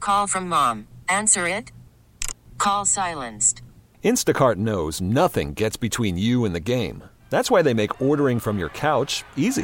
Call from mom. Answer it. Call silenced. Instacart knows nothing gets between you and the game. That's why they make ordering from your couch easy.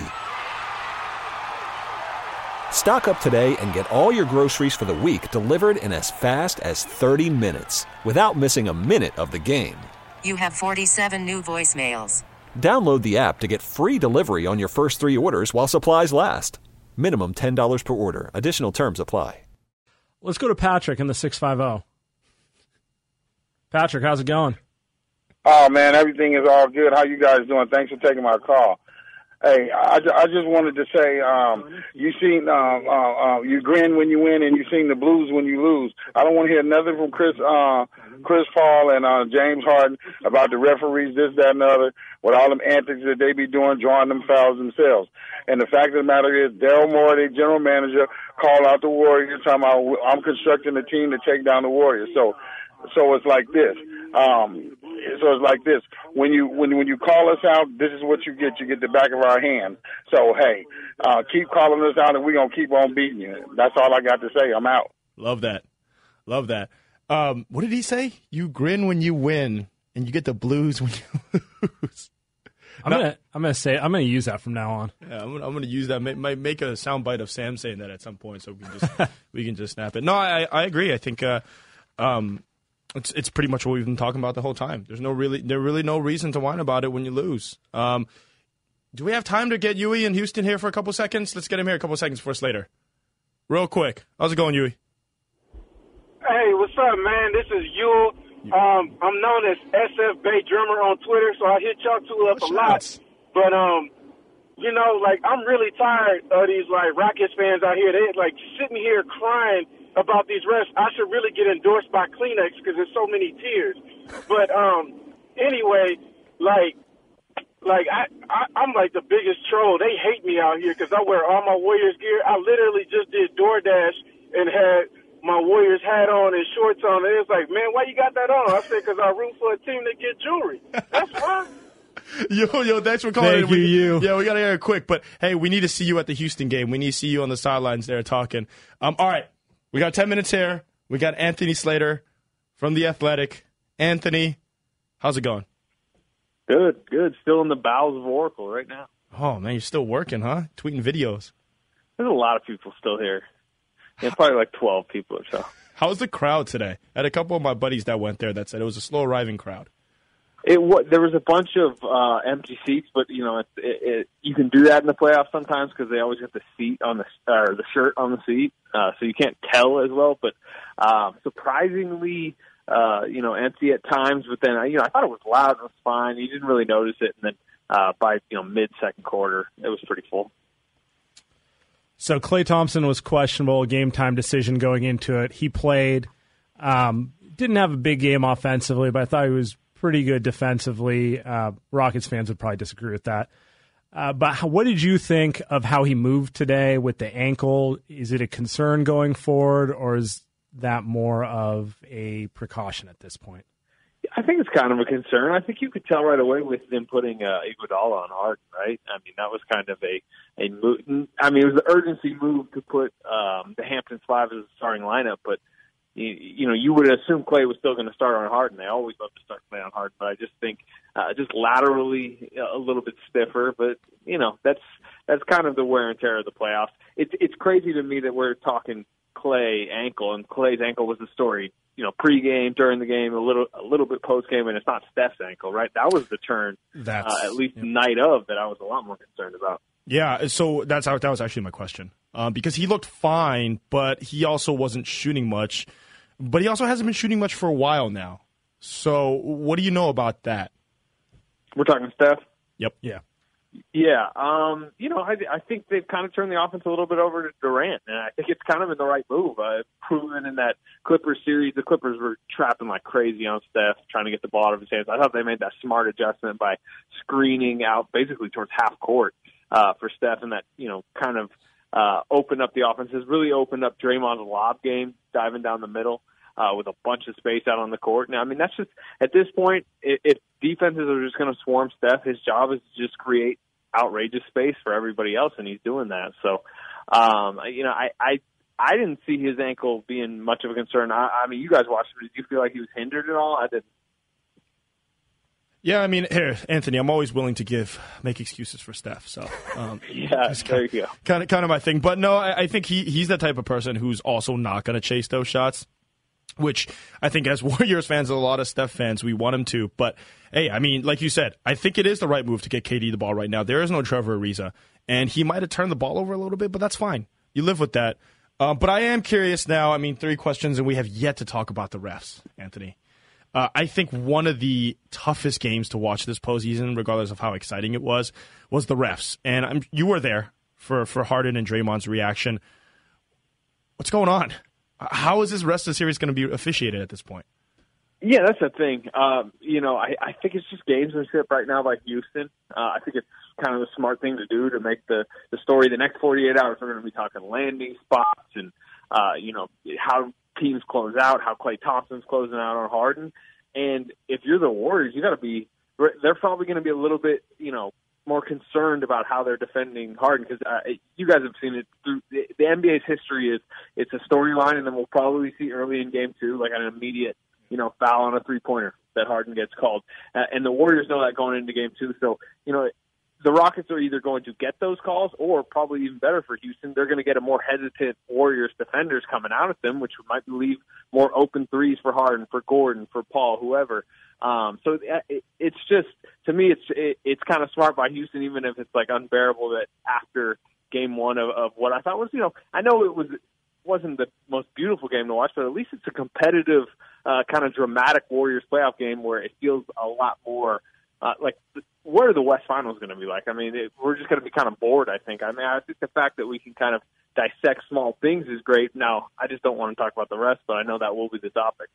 Stock up today and get all your groceries for the week delivered in as fast as 30 minutes without missing a minute of the game. You have 47 new voicemails. Download the app to get free delivery on your first 3 orders while supplies last. Minimum $10 per order. Additional terms apply. Let's go to Patrick in the 650. Patrick, how's it going? Oh, man, everything is all good. How you guys doing? Thanks for taking my call. Hey, I just wanted to say, you seen, you grin when you win and you sing the blues when you lose. I don't want to hear nothing from Chris Paul and James Harden about the referees, this, that, and the other, with all them antics that they be doing, drawing them fouls themselves. And the fact of the matter is, Daryl Morey, general manager, called out the Warriors, talking about, I'm constructing a team to take down the Warriors. So it's like this. When you call us out, this is what you get. You get the back of our hand. So, hey, keep calling us out, and we're going to keep on beating you. That's all I got to say. I'm out. Love that. What did he say? You grin when you win, and you get the blues when you lose. I'm gonna use that from now on. Yeah, I'm gonna use that. Might make a soundbite of Sam saying that at some point, so we can just snap it. No, I agree. I think it's pretty much what we've been talking about the whole time. There's really no reason to whine about it when you lose. Do we have time to get Yui in Houston here for a couple seconds? Let's get him here a couple seconds for us later. Real quick. How's it going, Yui? Hey, what's up, man? This is Yule. I'm known as SF Bay Drummer on Twitter, so I hit y'all two up a lot. But, I'm really tired of these, Rockets fans out here. They, sitting here crying about these refs. I should really get endorsed by Kleenex because there's so many tears. But, anyway, I'm like the biggest troll. They hate me out here because I wear all my Warriors gear. I literally just did DoorDash and had my Warriors hat on and shorts on. And it's like, man, why you got that on? I said, because I root for a team that get jewelry. That's why. Yo, thanks for calling. Thank you. Yeah, we got to hear it quick. But, hey, we need to see you at the Houston game. We need to see you on the sidelines there talking. All right, we got 10 minutes here. We got Anthony Slater from The Athletic. Anthony, how's it going? Good. Still in the bowels of Oracle right now. Oh, man, you're still working, huh? Tweeting videos. There's a lot of people still here. Yeah, probably like 12 people or so. How was the crowd today? I had a couple of my buddies that went there that said it was a slow-arriving crowd. There was a bunch of empty seats, but you can do that in the playoffs sometimes because they always have the seat on the shirt on the seat, so you can't tell as well. But surprisingly, empty at times. But then I thought it was loud and it was fine. You didn't really notice it, and then by mid-second quarter, it was pretty full. So Klay Thompson was questionable, game-time decision going into it. He played, didn't have a big game offensively, but I thought he was pretty good defensively. Rockets fans would probably disagree with that. But what did you think of how he moved today with the ankle? Is it a concern going forward, or is that more of a precaution at this point? I think it's kind of a concern. I think you could tell right away with them putting Iguodala on Harden, right? I mean, that was kind of a move. I mean, it was the urgency move to put the Hamptons 5 as a starting lineup, but you would assume Klay was still going to start on Harden. They always love to start Klay on Harden, but I just think just laterally a little bit stiffer. But that's kind of the wear and tear of the playoffs. It's crazy to me that we're talking Klay ankle, and Klay's ankle was the story. Pre-game, during the game, a little bit post-game, and it's not Steph's ankle, right? That was the turn, at least the night of, that I was a lot more concerned about. Yeah, so that was actually my question. Because he looked fine, but he also wasn't shooting much. But he also hasn't been shooting much for a while now. So what do you know about that? We're talking Steph? Yep. Yeah. Yeah, I think they've kind of turned the offense a little bit over to Durant, and I think it's kind of in the right move. I've proven in that Clippers series, the Clippers were trapping like crazy on Steph, trying to get the ball out of his hands. I thought they made that smart adjustment by screening out basically towards half court for Steph, and that, kind of opened up the offense. Has really opened up Draymond's lob game, diving down the middle with a bunch of space out on the court. Now, I mean, that's just, at this point, if defenses are just going to swarm Steph, his job is to just create outrageous space for everybody else, and he's doing that. So, I I didn't see his ankle being much of a concern. I mean, you guys watched it. Did you feel like he was hindered at all? I didn't. Yeah, I mean, here, Anthony, I'm always willing to make excuses for Steph. So, yeah, there you go. Kind of my thing. But no, I think he's the type of person who's also not going to chase those shots, which I think as Warriors fans and a lot of Steph fans, we want him to. But, hey, I mean, like you said, I think it is the right move to get KD the ball right now. There is no Trevor Ariza, and he might have turned the ball over a little bit, but that's fine. You live with that. But I am curious now. I mean, 3 questions, and we have yet to talk about the refs, Anthony. I think one of the toughest games to watch this postseason, regardless of how exciting it was the refs. And you were there for Harden and Draymond's reaction. What's going on? How is this rest of the series going to be officiated at this point? Yeah, that's the thing. I think it's just gamesmanship right now by Houston. I think it's kind of the smart thing to do to make the story the next 48 hours. We're going to be talking landing spots and, how teams close out, how Klay Thompson's closing out on Harden. And if you're the Warriors, they're probably going to be a little bit, more concerned about how they're defending Harden, because you guys have seen it through the NBA's history. It's a storyline, and then we'll probably see early in game 2, like an immediate, foul on a 3-pointer that Harden gets called. And the Warriors know that going into game 2. So, the Rockets are either going to get those calls, or probably even better for Houston, they're going to get a more hesitant Warriors defenders coming out at them, which might leave more open threes for Harden, for Gordon, for Paul, whoever. So it's just, to me, it's kind of smart by Houston, even if it's like unbearable that after game 1 of what I thought was, I know it wasn't the most beautiful game to watch, but at least it's a competitive, kind of dramatic Warriors playoff game where it feels a lot more like what are the West Finals going to be like? I mean, we're just going to be kind of bored, I think. I mean, I think the fact that we can kind of dissect small things is great. Now, I just don't want to talk about the rest, but I know that will be the topic.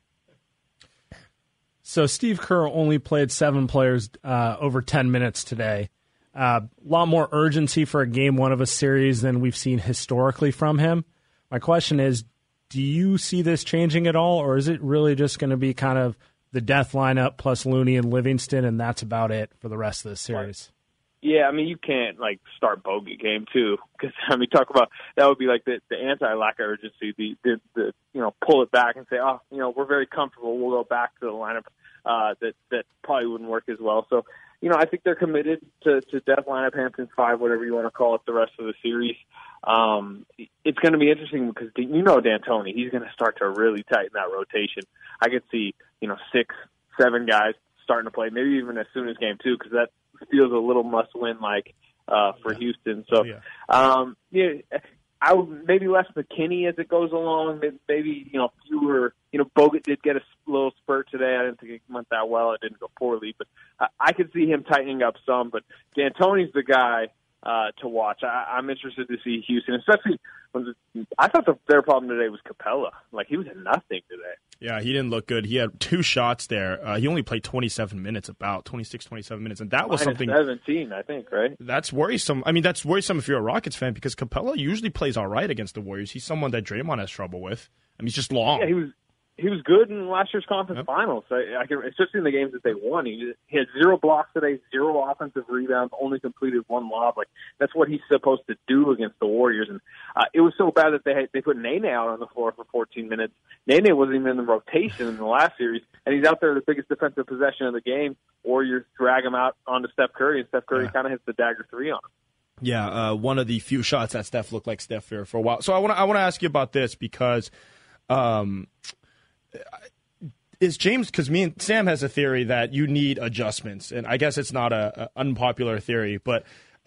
So Steve Kerr only played 7 players over 10 minutes today. A lot more urgency for a game 1 of a series than we've seen historically from him. My question is, do you see this changing at all, or is it really just going to be kind of the death lineup plus Looney and Livingston, and that's about it for the rest of the series? Yeah, I mean, you can't, start bogey game 2, because, talk about, that would be like the anti-lack of urgency, the pull it back and say, we're very comfortable, we'll go back to the lineup that probably wouldn't work as well. So, I think they're committed to death lineup, Hamptons 5, whatever you want to call it, the rest of the series. It's going to be interesting because, D'Antoni, he's going to start to really tighten that rotation. I could see, 6, 7 guys starting to play, maybe even as soon as game 2, because that feels a little must-win for Houston. So, I would maybe less McKinney as it goes along. Maybe fewer. Bogut did get a little spurt today. I didn't think it went that well. It didn't go poorly, but I could see him tightening up some. But D'Antoni's the guy to watch. I'm interested to see Houston, especially when I thought their problem today was Capella. He was nothing today. Yeah, he didn't look good. He had 2 shots there. He only played 27 minutes, about 26, 27 minutes, and that was something. 17, I think, right? That's worrisome. I mean, that's worrisome if you're a Rockets fan, because Capella usually plays all right against the Warriors. He's someone that Draymond has trouble with. I mean, he's just long. Yeah, he was good in last year's conference finals. Especially in the games that they won. He had 0 blocks today, 0 offensive rebounds, only completed 1 lob. That's what he's supposed to do against the Warriors. And it was so bad that they put Nene out on the floor for 14 minutes. Nene wasn't even in the rotation in the last series, and he's out there the biggest defensive possession of the game. Warriors drag him out onto Steph Curry, and Steph Curry kind of hits the dagger 3 on him. Yeah, one of the few shots that Steph looked like Steph for a while. So I want to ask you about this because. Is James, because me and Sam has a theory that you need adjustments, and I guess it's not a unpopular theory, but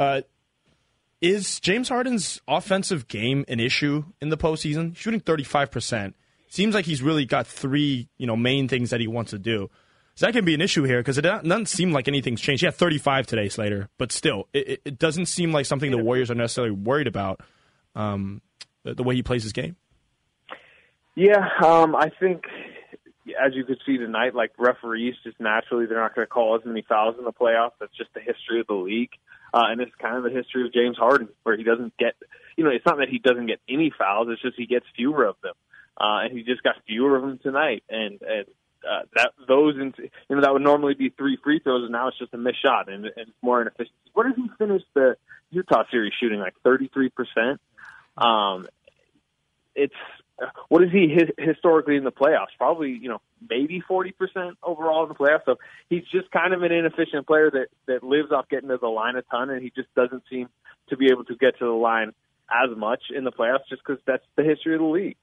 is James Harden's offensive game an issue in the postseason? Shooting 35%. Seems like he's really got 3 main things that he wants to do. So that can be an issue here because it doesn't seem like anything's changed. He had 35 today, Slater, but still, it doesn't seem like something the Warriors are necessarily worried about, the way he plays his game. Yeah, I think, as you could see tonight, referees just naturally, they're not going to call as many fouls in the playoffs. That's just the history of the league. And it's kind of the history of James Harden, where he doesn't get, it's not that he doesn't get any fouls, it's just he gets fewer of them. And he just got fewer of them tonight. And that would normally be 3 free throws, and now it's just a missed shot, and it's more inefficient. What did he finish the Utah series shooting, 33%? it's what is he historically in the playoffs? Probably, maybe 40% overall in the playoffs. So he's just kind of an inefficient player that lives off getting to the line a ton, and he just doesn't seem to be able to get to the line as much in the playoffs just because that's the history of the league.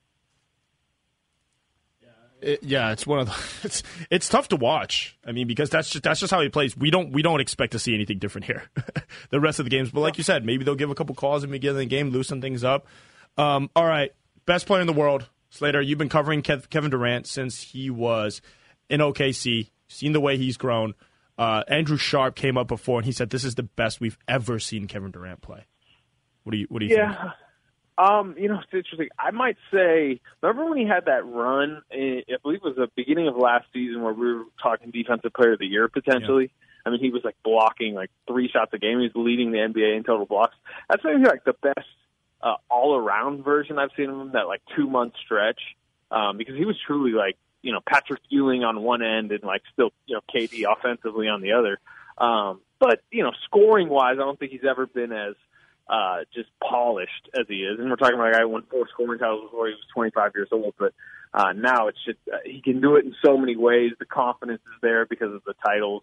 It's one of the. It's tough to watch. I mean, because that's just how he plays. We don't expect to see anything different here, the rest of the games. But like you said, maybe they'll give a couple calls in the beginning of the game, loosen things up. All right, best player in the world, Slater. You've been covering Kevin Durant since he was in OKC. Seen the way he's grown. Andrew Sharp came up before and he said this is the best we've ever seen Kevin Durant play. What do you think? It's interesting. I might say, remember when he had that run, I believe it was the beginning of last season where we were talking Defensive Player of the Year potentially? Yeah. I mean, he was blocking 3 shots a game. He was leading the NBA in total blocks. That's maybe the best all-around version I've seen of him, that 2-month stretch, because he was truly Patrick Ewing on one end and still, KD offensively on the other. But, scoring-wise, I don't think he's ever been as just polished as he is. And we're talking about a guy who won 4 scoring titles before he was 25 years old. But now it's just he can do it in so many ways. The confidence is there because of the titles.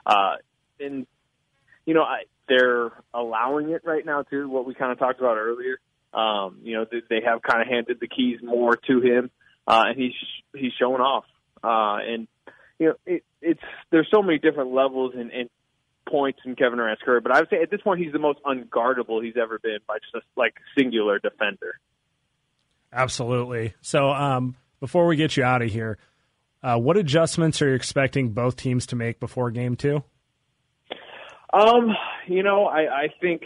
They're allowing it right now, too, what we kind of talked about earlier. They have kind of handed the keys more to him, and he's showing off. There's so many different levels and points in Kevin Durant's career, but I would say at this point he's the most unguardable he's ever been by just a singular defender. Absolutely. So before we get you out of here, what adjustments are you expecting both teams to make before Game 2? I think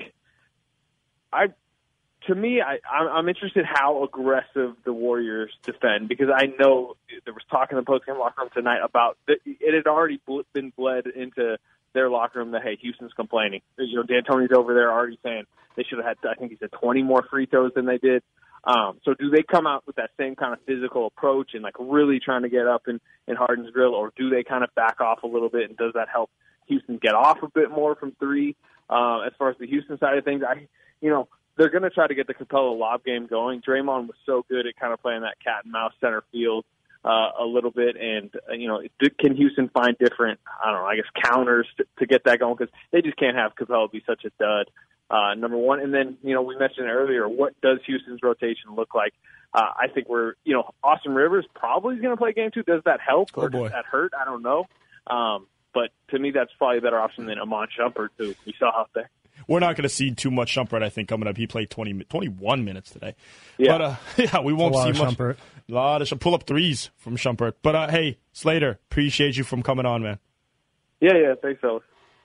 I'm interested how aggressive the Warriors defend, because I know there was talk in the postgame locker room tonight about it had already been bled into their locker room that, hey, Houston's complaining. D'Antoni's over there already saying they should have had, I think he said 20 more free throws than they did. So do they come out with that same kind of physical approach and really trying to get up in Harden's grill, or do they kind of back off a little bit, and does that help Houston get off a bit more from 3? As far as the Houston side of things, they're going to try to get the Capella lob game going. Draymond was so good at kind of playing that cat and mouse center field a little bit, and can Houston find different, counters to get that going, because they just can't have Capella be such a dud. Number one, and then we mentioned earlier, what does Houston's rotation look like? I think Austin Rivers probably is going to play Game 2. Does that help or does that hurt? I don't know. But to me, that's probably a better option than Iman Shumpert, who we saw out there. We're not going to see too much Shumpert, I think, coming up. He played 21 minutes today. Yeah. But, we won't see much. Shumpert. A lot of pull-up threes from Shumpert. But, hey, Slater, appreciate you from coming on, man. Yeah, thanks, fellas.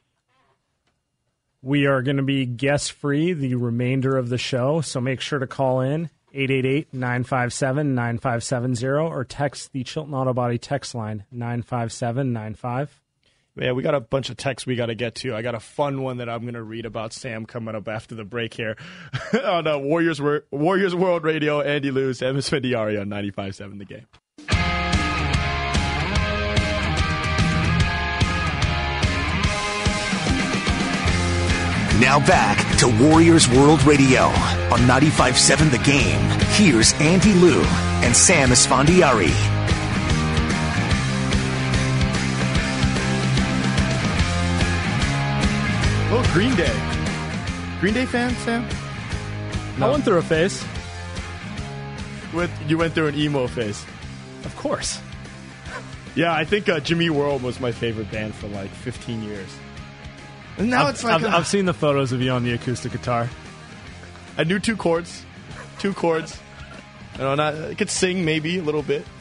We are going to be guest-free the remainder of the show, so make sure to call in 888-957-9570 or text the Chilton Auto Body text line 95795. Yeah, we got a bunch of texts we got to get to. I got a fun one that I'm going to read about Sam coming up after the break here on Warriors World Radio. Andy Lou, Sam Esfandiari on 95.7 The Game. Now back to Warriors World Radio on 95.7 The Game. Here's Andy Lou and Sam Esfandiari. Oh, Green Day. Green Day fan, Sam? No. I went through a phase. You went through an emo phase. Of course. Yeah, I think Jimmy World was my favorite band for 15 years. And now I've seen the photos of you on the acoustic guitar. I knew 2 chords. 2 chords. I could sing maybe a little bit.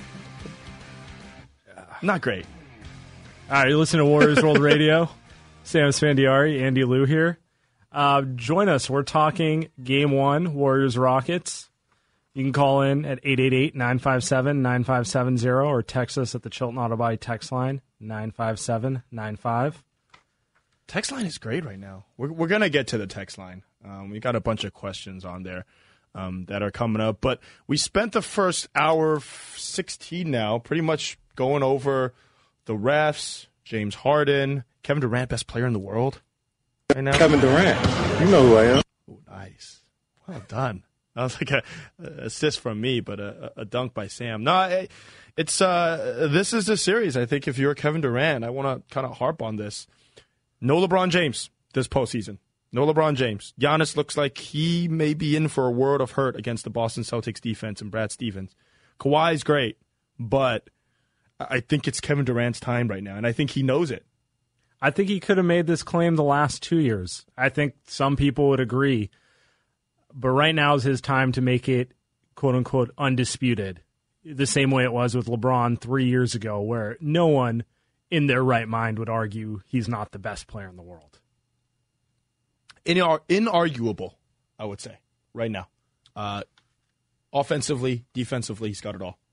Not great. All right, you listen to Warriors World Radio. Sam Esfandiari, Andy Lou here. Join us. We're talking Game 1, Warriors-Rockets. You can call in at 888-957-9570 or text us at the Chilton Auto Body text line, 95795. Text line is great right now. We're going to get to the text line. We got a bunch of questions on there that are coming up. But we spent the first hour 16 now pretty much going over the refs, James Harden, Kevin Durant, best player in the world right now. Kevin Durant. You know who I am. Oh, nice. Well done. That was like a assist from me, but a dunk by Sam. No, it's this is the series. I think if you're Kevin Durant, I want to kind of harp on this. No LeBron James this postseason. No LeBron James. Giannis looks like he may be in for a world of hurt against the Boston Celtics defense and Brad Stevens. Kawhi's great, but I think it's Kevin Durant's time right now, and I think he knows it. I think he could have made this claim the last 2 years. I think some people would agree. But right now is his time to make it, quote-unquote, undisputed. The same way it was with LeBron 3 years ago, where no one in their right mind would argue he's not the best player in the world. Inarguable, I would say, right now. Offensively, defensively, he's got it all.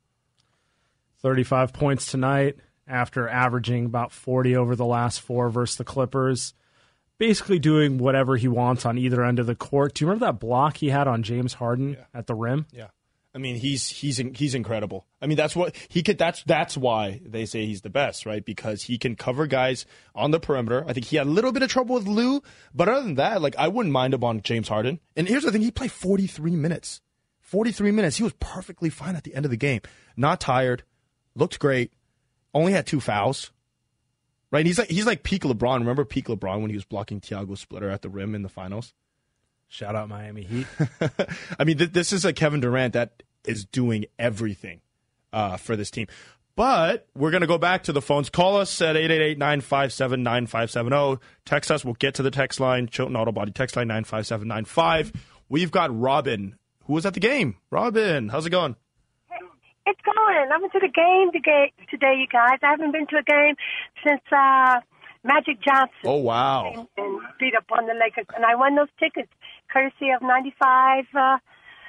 35 points tonight after averaging about 40 over the last 4 versus the Clippers. Basically doing whatever he wants on either end of the court. Do you remember that block he had on James Harden at the rim? Yeah. I mean, he's incredible. I mean, that's what he could. That's why they say he's the best, right? Because he can cover guys on the perimeter. I think he had a little bit of trouble with Lou, but other than that, like, I wouldn't mind him on James Harden. And here's the thing: he played 43 minutes. 43 minutes. He was perfectly fine at the end of the game. Not tired. Looked great. Only had 2 fouls. Right? He's like peak LeBron. Remember peak LeBron when he was blocking Thiago Splitter at the rim in the finals? Shout out Miami Heat. I mean, this is a Kevin Durant that is doing everything for this team. But we're going to go back to the phones. Call us at 888-957-9570. Text us. We'll get to the text line. Chilton Auto Body text line 95795. We've got Robin, who was at the game. Robin, how's it going? It's going. I went to the game today, you guys. I haven't been to a game since Magic Johnson. Oh, wow. And beat up on the Lakers. And I won those tickets courtesy of 95.7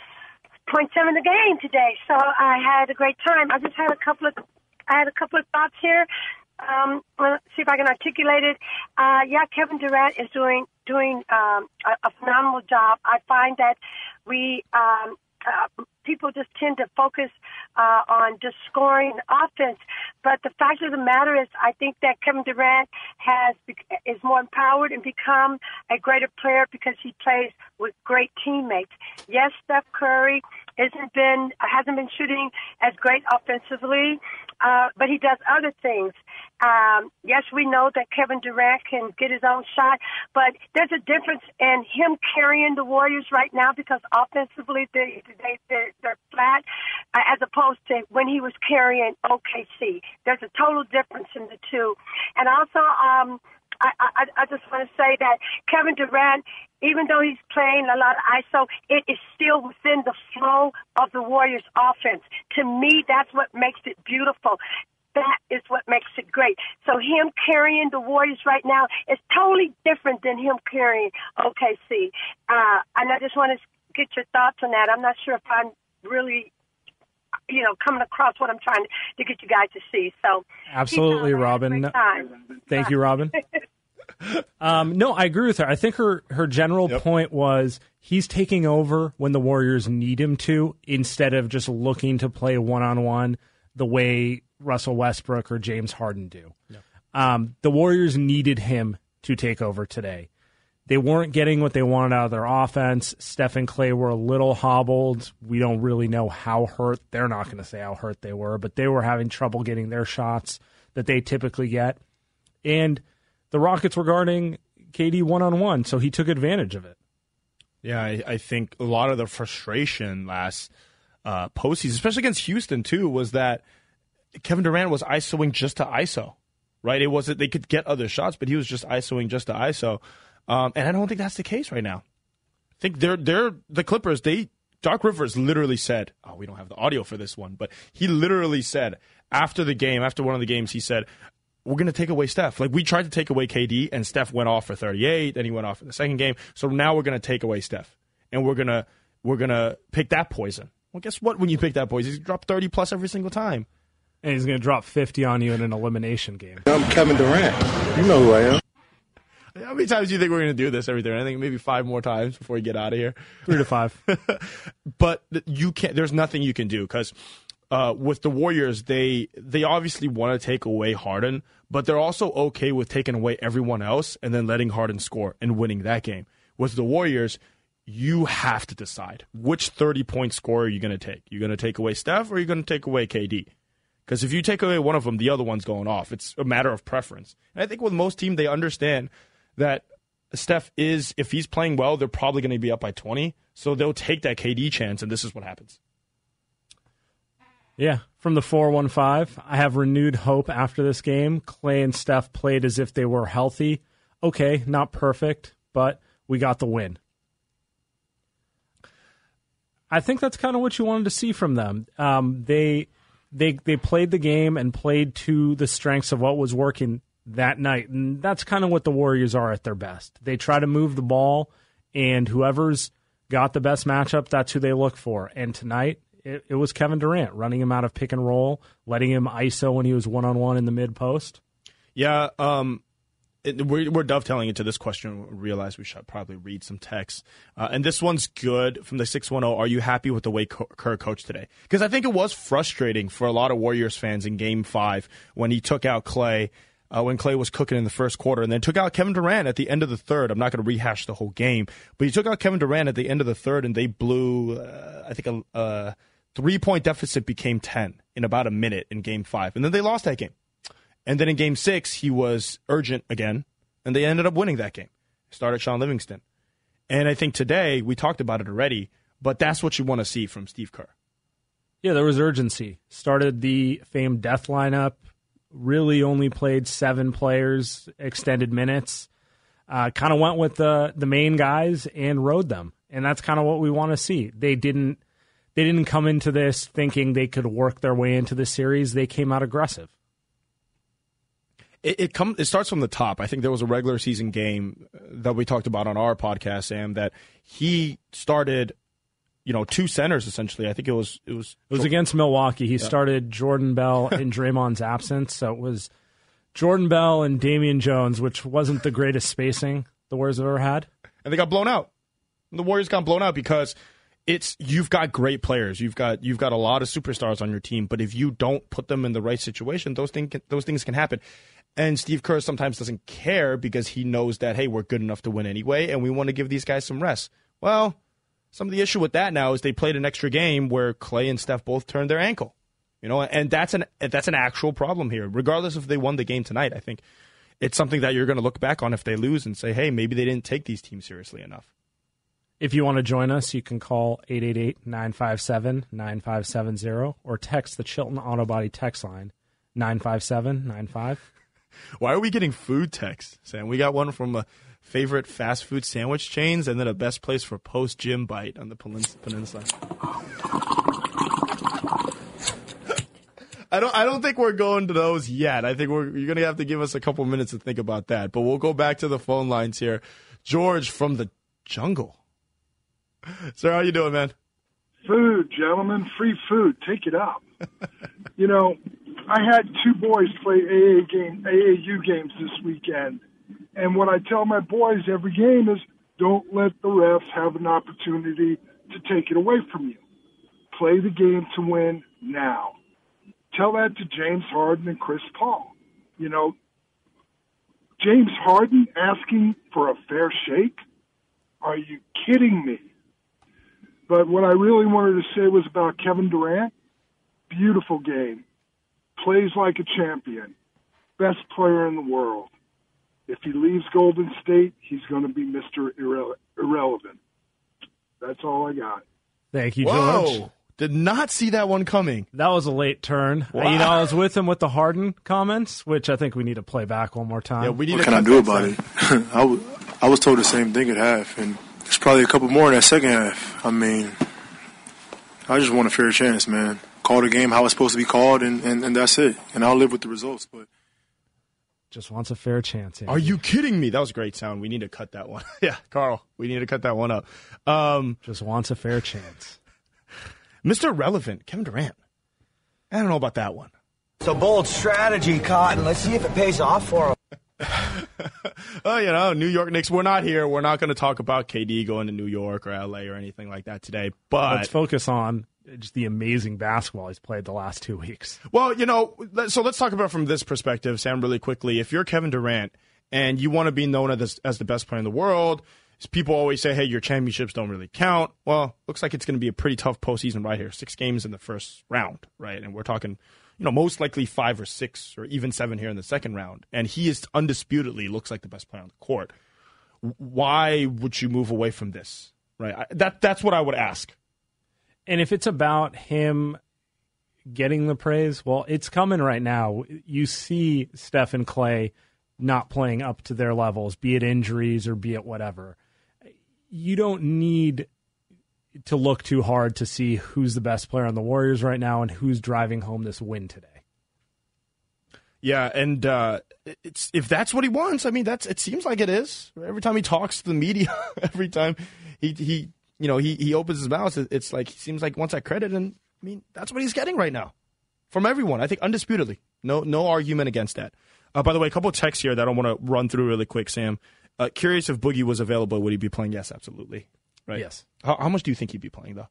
the game today. So I had a great time. I just had a couple of thoughts here. Let's see if I can articulate it. Kevin Durant is doing a phenomenal job. I find that we people just tend to focus on just scoring offense. But the fact of the matter is, I think that Kevin Durant is more empowered and become a greater player because he plays with great teammates. Yes, Steph Curry hasn't been shooting as great offensively, but he does other things. Yes, we know that Kevin Durant can get his own shot, but there's a difference in him carrying the Warriors right now because offensively they're flat, as opposed to when he was carrying OKC. There's a total difference in the two. And also, I just want to say that Kevin Durant, even though he's playing a lot of ISO, it is still within the flow of the Warriors' offense. To me, that's what makes it beautiful. That is what makes it great. So him carrying the Warriors right now is totally different than him carrying OKC. And I just want to get your thoughts on that. I'm not sure if I'm really, coming across what I'm trying to get you guys to see. So absolutely, Robin. Thank you, Robin. No, I agree with her. I think her general point was he's taking over when the Warriors need him to, instead of just looking to play one-on-one the way Russell Westbrook or James Harden do. The Warriors needed him to take over today. They weren't getting what they wanted out of their offense. Steph and Klay were a little hobbled. We don't really know how hurt. They're not going to say how hurt they were, but they were having trouble getting their shots that they typically get. And the Rockets were guarding KD one-on-one, so he took advantage of it. Yeah, I think a lot of the frustration last postseason, especially against Houston too, was that Kevin Durant was ISOing just to ISO, right? It wasn't they could get other shots, but he was just ISOing just to ISO. And I don't think that's the case right now. I think they're the Clippers. Doc Rivers literally said, "Oh, we don't have the audio for this one," but he literally said after one of the games, he said, "We're going to take away Steph. Like, we tried to take away KD, and Steph went off for 38, then he went off in the second game. So now we're going to take away Steph, and we're gonna pick that poison." Well, guess what? When you pick that poison, he's drop 30 plus every single time, and he's going to drop 50 on you in an elimination game. I'm Kevin Durant. You know who I am. How many times do you think we're going to do this every day? I think maybe 5 more times before we get out of here. 3 to 5. But you can't. There's nothing you can do because with the Warriors, they obviously want to take away Harden, but they're also okay with taking away everyone else and then letting Harden score and winning that game. With the Warriors, you have to decide which 30-point scorer you're going to take. You're going to take away Steph or you're going to take away KD? Because if you take away one of them, the other one's going off. It's a matter of preference. And I think with most teams, they understand that Steph is, if he's playing well, they're probably going to be up by 20. So they'll take that KD chance, and this is what happens. Yeah, from the 415, I have renewed hope after this game. Klay and Steph played as if they were healthy. Okay, not perfect, but we got the win. I think that's kind of what you wanted to see from them. They played the game and played to the strengths of what was working that night, and that's kind of what the Warriors are at their best. They try to move the ball, and whoever's got the best matchup, that's who they look for. And tonight, it was Kevin Durant running him out of pick and roll, letting him ISO when he was one-on-one in the mid-post. Yeah, we're dovetailing into this question. We realize we should probably read some text. And this one's good from the 610. Are you happy with the way Kerr coached today? Because I think it was frustrating for a lot of Warriors fans in Game 5 when he took out Klay, when Klay was cooking in the first quarter, and then took out Kevin Durant at the end of the third. I'm not going to rehash the whole game, but he took out Kevin Durant at the end of the third, and they blew, I think, a 3-point deficit became 10 in about a minute in Game 5. And then they lost that game. And then in Game 6, he was urgent again, and they ended up winning that game. Started Sean Livingston. And I think today, we talked about it already, but that's what you want to see from Steve Kerr. Yeah, there was urgency. Started the famed death lineup, really only played 7 players, extended minutes, kind of went with the main guys and rode them. And that's kind of what we want to see. They didn't come into this thinking they could work their way into the series. They came out aggressive. It starts from the top. I think there was a regular season game that we talked about on our podcast, Sam, that he started, 2 centers essentially. I think it was against Milwaukee. He started Jordan Bell in Draymond's absence, so it was Jordan Bell and Damian Jones, which wasn't the greatest spacing the Warriors have ever had. And they got blown out. The Warriors got blown out because you've got great players. You've got a lot of superstars on your team, but if you don't put them in the right situation, those things can happen. And Steve Kerr sometimes doesn't care because he knows that, hey, we're good enough to win anyway, and we want to give these guys some rest. Well, some of the issue with that now is they played an extra game where Klay and Steph both turned their ankle. And that's an actual problem here. Regardless if they won the game tonight, I think it's something that you're going to look back on if they lose and say, hey, maybe they didn't take these teams seriously enough. If you want to join us, you can call 888-957-9570 or text the Chilton Auto Body text line, 95795. Why are we getting food texts, Sam? We got one from a favorite fast food sandwich chains and then a best place for post-gym bite on the peninsula. I don't think we're going to those yet. I think you're going to have to give us a couple minutes to think about that. But we'll go back to the phone lines here. George from the jungle. Sir, how you doing, man? Food, gentlemen. Free food. Take it up. I had 2 boys play AAU games this weekend. And what I tell my boys every game is don't let the refs have an opportunity to take it away from you. Play the game to win now. Tell that to James Harden and Chris Paul. James Harden asking for a fair shake? Are you kidding me? But what I really wanted to say was about Kevin Durant. Beautiful game. Plays like a champion. Best player in the world. If he leaves Golden State, he's going to be Mr. Irrelevant. That's all I got. Thank you, George. Whoa. Did not see that one coming. That was a late turn. Wow. I was with him with the Harden comments, which I think we need to play back one more time. Yeah, what can I do about it? I was told the same thing at half, and there's probably a couple more in that second half. I mean, I just want a fair chance, man. Call the game how it's supposed to be called, and that's it. And I'll live with the results. But just wants a fair chance. Andy. Are you kidding me? That was a great sound. We need to cut that one. Yeah, Carl, we need to cut that one up. Just wants a fair chance. Mr. Relevant, Kevin Durant. I don't know about that one. It's a bold strategy, Cotton. Let's see if it pays off for him. New York Knicks, we're not here. We're not going to talk about KD going to New York or LA or anything like that today. But let's focus on just the amazing basketball he's played the last 2 weeks. Well, so let's talk about from this perspective, Sam, really quickly. If you're Kevin Durant and you want to be known as the best player in the world, people always say, hey, your championships don't really count. Well, looks like it's going to be a pretty tough postseason right here. 6 games in the first round, right? And we're talking, most likely 5 or 6 or even 7 here in the second round. And he is undisputedly looks like the best player on the court. Why would you move away from this, right? That's what I would ask. And if it's about him getting the praise, well, it's coming right now. You see Steph and Clay not playing up to their levels, be it injuries or be it whatever. You don't need to look too hard to see who's the best player on the Warriors right now and who's driving home this win today. Yeah, and if that's what he wants, I mean, it seems like it is. Every time he talks to the media, every time he opens his mouth, it's like he seems like he wants that credit, and I mean, that's what he's getting right now from everyone. I think undisputedly, no argument against that. By the way, a couple of texts here that I want to run through really quick, Sam. Curious if Boogie was available, would he be playing? Yes, absolutely. Right. Yes. How much do you think he'd be playing, though?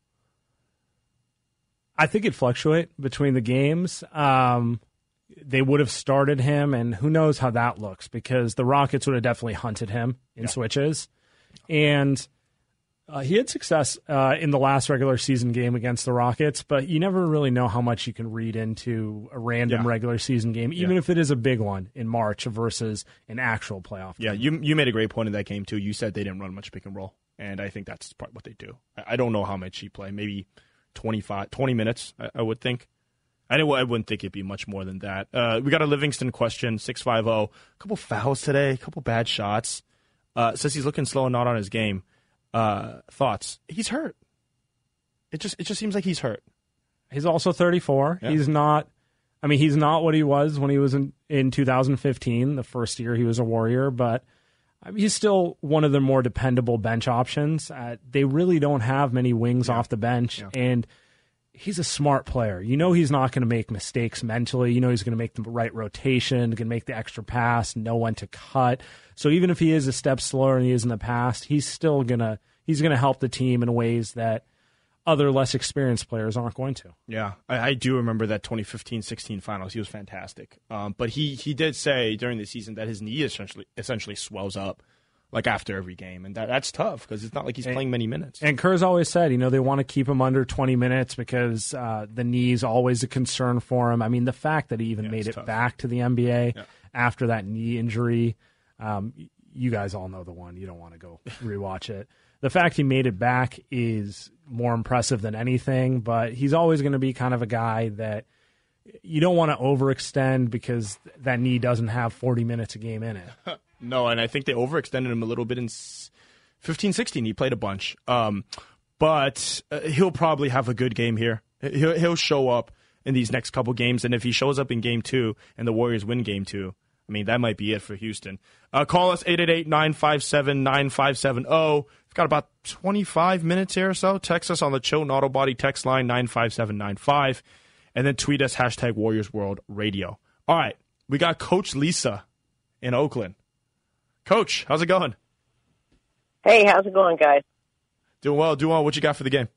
I think it'd fluctuate between the games. They would have started him, and who knows how that looks, because the Rockets would have definitely hunted him in switches. And he had success in the last regular season game against the Rockets, but you never really know how much you can read into a random regular season game, even if it is a big one in March versus an actual playoff game. Yeah, you made a great point in that game, too. You said they didn't run much pick and roll, and I think that's part of what they do. I don't know how much he played, maybe 20 minutes, I would think. I wouldn't think it'd be much more than that. We got a Livingston question, 650. A couple fouls today, a couple bad shots. Says he's looking slow and not on his game. Thoughts? He's hurt. It just seems like he's hurt. He's also 34. Yeah. He's not what he was when he was in 2015, the first year he was a Warrior, but he's still one of the more dependable bench options. They really don't have many wings off the bench, and he's a smart player. He's not going to make mistakes mentally. He's going to make the right rotation, going to make the extra pass, know when to cut. So even if he is a step slower than he is in the past, he's still going to help the team in ways that other less experienced players aren't going to. Yeah, I do remember that 2015-16 finals. He was fantastic. But he did say during the season that his knee essentially swells up like after every game, and that's tough because it's not like he's playing many minutes. And Kerr's always said, they want to keep him under 20 minutes because the knee's always a concern for him. I mean, the fact that he even made it back to the NBA after that knee injury, you guys all know the one. You don't want to go rewatch it. The fact he made it back is more impressive than anything, but he's always going to be kind of a guy that you don't want to overextend because that knee doesn't have 40 minutes a game in it. No, and I think they overextended him a little bit in 15-16. He played a bunch. But he'll probably have a good game here. He'll show up in these next couple games, and if he shows up in Game 2 and the Warriors win Game 2, I mean, that might be it for Houston. Call us 888-957-9570. We've got about 25 minutes here or so. Text us on the Chilton Auto Body text line 95795, and then tweet us #WarriorsWorldRadio. All right, we got Coach Lisa in Oakland. Coach, how's it going? Hey, how's it going, guys? Doing well. What you got for the game?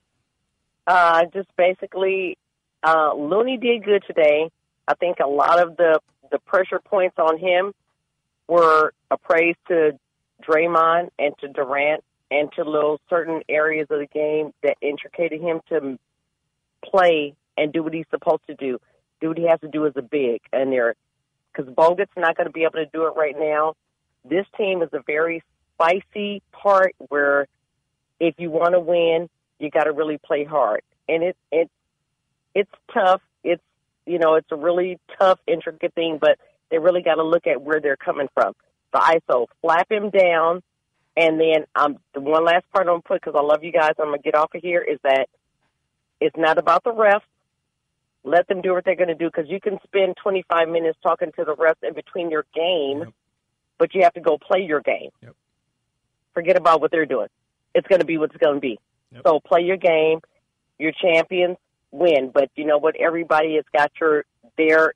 Just basically, Looney did good today. I think a lot of the pressure points on him were a praise to Draymond and to Durant and to little certain areas of the game that intricated him to play and do what he's supposed to do what he has to do as a big. And because Bogut's not going to be able to do it right now. This team is a very spicy part where if you want to win, you got to really play hard. And it's tough. It's a really tough, intricate thing, but they really got to look at where they're coming from. The ISO, flap him down, and then the one last part I'm going to put, because I love you guys, I'm going to get off of here, is that it's not about the refs. Let them do what they're going to do, because you can spend 25 minutes talking to the refs in between your game, but you have to go play your game. Yep. Forget about what they're doing. It's going to be what it's going to be. Yep. So play your game. Your champions win. But you know what? Everybody has got their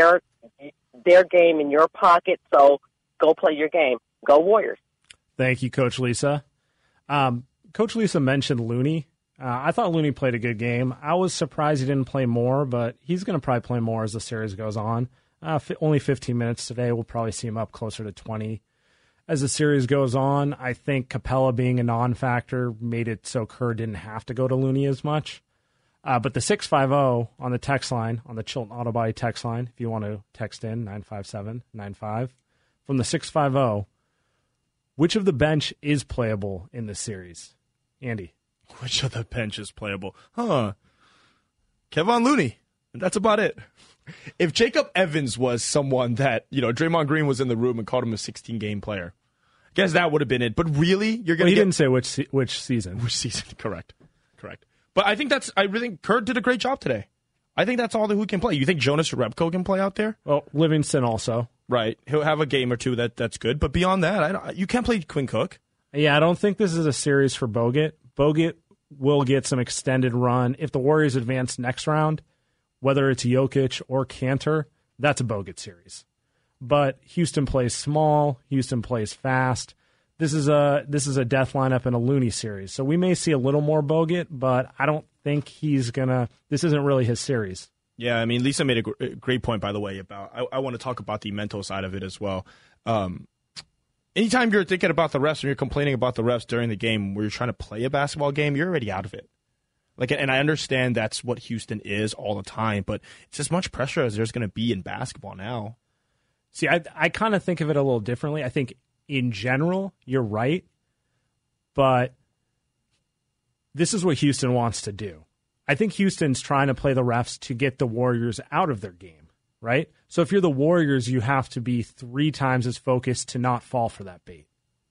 game in your pocket, so go play your game. Go Warriors. Thank you, Coach Lisa. Coach Lisa mentioned Looney. I thought Looney played a good game. I was surprised he didn't play more, but he's going to probably play more as the series goes on. Only 15 minutes today. We'll probably see him up closer to 20. as the series goes on. I think Capella being a non-factor made it so Kerr didn't have to go to Looney as much. But the 650 on the text line, on the Chilton Auto Body text line, if you want to text in, 95795, from the 650, which of the bench is playable in this series? Andy. Which of the bench is playable? Kevon Looney. And that's about it. If Jacob Evans was someone that, Draymond Green was in the room and called him a 16-game player, I guess that would have been it. But really, you're going to He didn't say which season. Which season, correct. But I think Kerr did a great job today. I think that's all who can play. You think Jonas Jerebko can play out there? Well, Livingston also. Right. He'll have a game or two that's good. But beyond that, you can't play Quinn Cook. Yeah, I don't think this is a series for Bogut. Bogut will get some extended run. If the Warriors advance next round, whether it's Jokic or Cantor, that's a Bogut series. But Houston plays small. Houston plays fast. This is a death lineup in a Looney series. So we may see a little more Bogut, but I don't think he's going to – this isn't really his series. Yeah, I mean, Lisa made a great point, by the way, about I want to talk about the mental side of it as well. Anytime you're thinking about the refs and you're complaining about the refs during the game where you're trying to play a basketball game, you're already out of it. And I understand that's what Houston is all the time, but it's as much pressure as there's going to be in basketball now. See, I kind of think of it a little differently. I think in general, you're right, but this is what Houston wants to do. I think Houston's trying to play the refs to get the Warriors out of their game, right? So if you're the Warriors, you have to be 3 times as focused to not fall for that bait.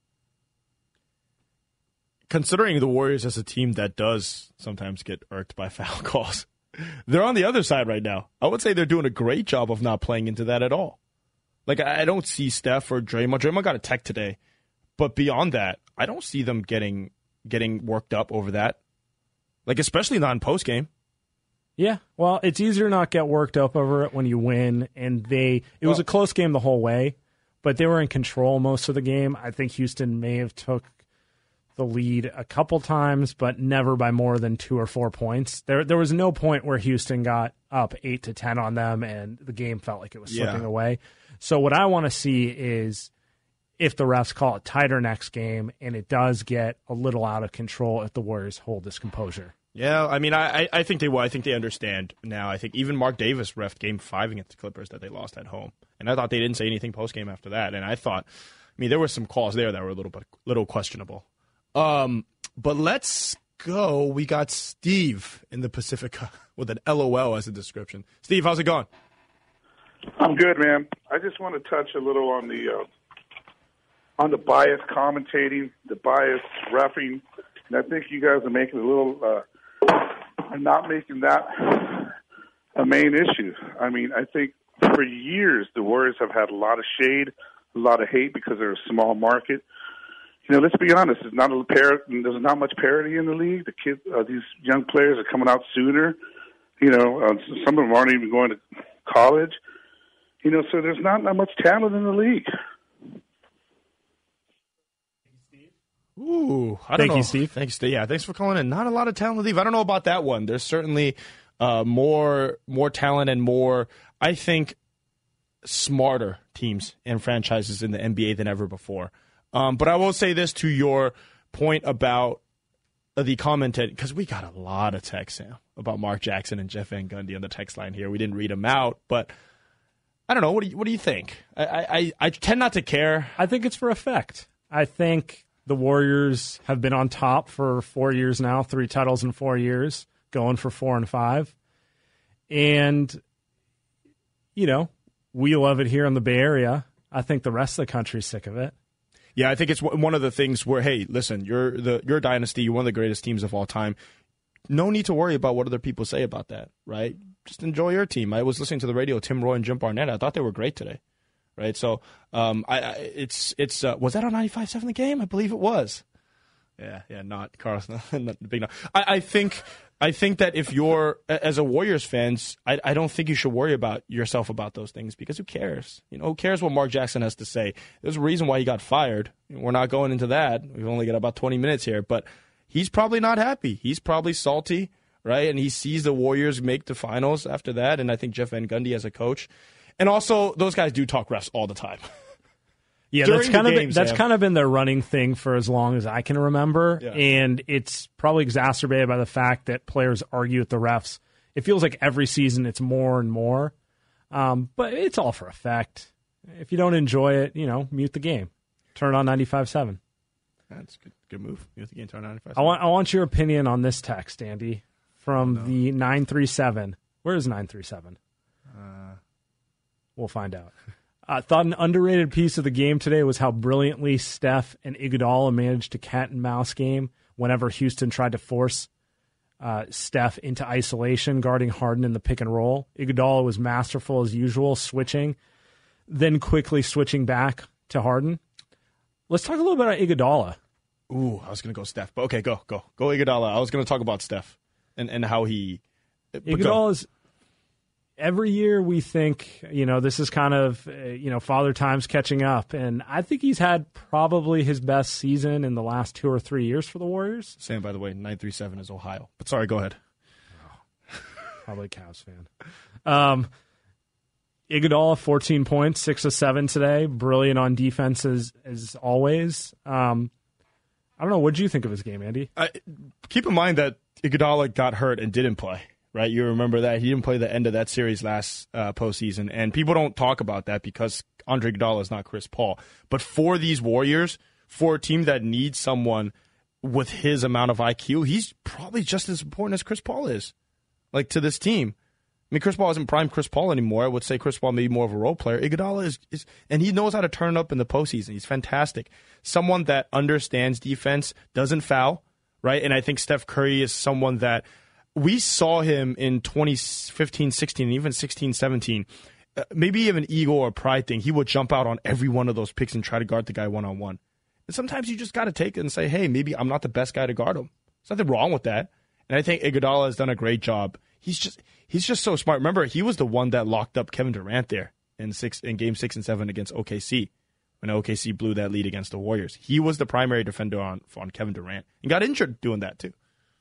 Considering the Warriors as a team that does sometimes get irked by foul calls, they're on the other side right now. I would say they're doing a great job of not playing into that at all. I don't see Steph or Draymond. Draymond got a tech today. But beyond that, I don't see them getting worked up over that. Especially not in postgame. Yeah, well, it's easier to not get worked up over it when you win. And it was a close game the whole way, but they were in control most of the game. I think Houston may have took the lead a couple times, but never by more than 2 or 4 points. There was no point where Houston got up 8-10 on them and the game felt like it was slipping away. So what I want to see is if the refs call it tighter next game and it does get a little out of control if the Warriors hold this composure. Yeah, I mean, I think they will. I think they understand now. I think even Mark Davis reffed Game 5 against the Clippers that they lost at home. And I thought they didn't say anything post-game after that. And I thought, there were some calls there that were a little questionable. But let's go. We got Steve in the Pacifica with an LOL as a description. Steve, how's it going? I'm good, man. I just want to touch a little on the bias commentating, the bias reffing, and I think you guys are making are not making that a main issue. I mean, I think for years the Warriors have had a lot of shade, a lot of hate because they're a small market. Let's be honest. There's not much parity in the league. The kids, these young players are coming out sooner. Some of them aren't even going to college. So there's not much talent in the league. Ooh, I don't know. Thank you, Steve. Thanks, yeah, thanks for calling in. Not a lot of talent in the league. I don't know about that one. There's certainly more talent and more, I think, smarter teams and franchises in the NBA than ever before. But I will say this to your point about the commented, because we got a lot of text, Sam, about Mark Jackson and Jeff Van Gundy on the text line here. We didn't read them out, but I don't know. What do you think? I tend not to care. I think it's for effect. I think the Warriors have been on top for 4 years now, 3 titles in 4 years, going for 4 and 5. And, we love it here in the Bay Area. I think the rest of the country's sick of it. Yeah, I think it's one of the things where, hey, listen, you're a dynasty. You're one of the greatest teams of all time. No need to worry about what other people say about that, right? Just enjoy your team. I was listening to the radio, Tim Roy and Jim Barnett. I thought they were great today, right? So was that on 95.7 The Game? I believe it was. Yeah, not Carlson. Not big. No. I think that if you're, as a Warriors fans, I don't think you should worry about yourself about those things because who cares? Who cares what Mark Jackson has to say? There's a reason why he got fired. We're not going into that. We've only got about 20 minutes here, but he's probably not happy. He's probably salty, right? And he sees the Warriors make the finals after that, and I think Jeff Van Gundy as a coach. And also, those guys do talk refs all the time. Yeah, During that's kind of been their running thing for as long as I can remember, and it's probably exacerbated by the fact that players argue with the refs. It feels like every season it's more and more, but it's all for effect. If you don't enjoy it, mute the game, turn it on 95.7. That's a good move. Mute the game, turn on 95.7. I want your opinion on this text, Andy, from the 937. Where is 937? We'll find out. Thought an underrated piece of the game today was how brilliantly Steph and Iguodala managed to cat and mouse game whenever Houston tried to force Steph into isolation, guarding Harden in the pick and roll. Iguodala was masterful as usual, switching, then quickly switching back to Harden. Let's talk a little bit about Iguodala. Ooh, I was going to go Steph, but okay, go Iguodala. I was going to talk about Steph and how he. Iguodala's. Every year we think, this is kind of, Father Time's catching up. And I think he's had probably his best season in the last 2 or 3 years for the Warriors. Sam, by the way, 937 is Ohio. But sorry, go ahead. Probably a Cavs fan. Iguodala, 14 points, 6 of 7 today. Brilliant on defense as always. I don't know. What did you think of his game, Andy? Keep in mind that Iguodala got hurt and didn't play. Right, you remember that he didn't play the end of that series last postseason, and people don't talk about that because Andre Iguodala is not Chris Paul. But for these Warriors, for a team that needs someone with his amount of IQ, he's probably just as important as Chris Paul is. Like to this team, I mean, Chris Paul isn't prime Chris Paul anymore. I would say Chris Paul may be more of a role player. Iguodala is, and he knows how to turn it up in the postseason. He's fantastic. Someone that understands defense, doesn't foul, right? And I think Steph Curry is someone that. We saw him in 2015-16, and even 16-17. Maybe even ego or pride thing. He would jump out on every one of those picks and try to guard the guy one-on-one. And sometimes you just got to take it and say, hey, maybe I'm not the best guy to guard him. There's nothing wrong with that. And I think Iguodala has done a great job. He's just so smart. Remember, he was the one that locked up Kevin Durant there in Game 6 and 7 against OKC when OKC blew that lead against the Warriors. He was the primary defender on Kevin Durant and got injured doing that too.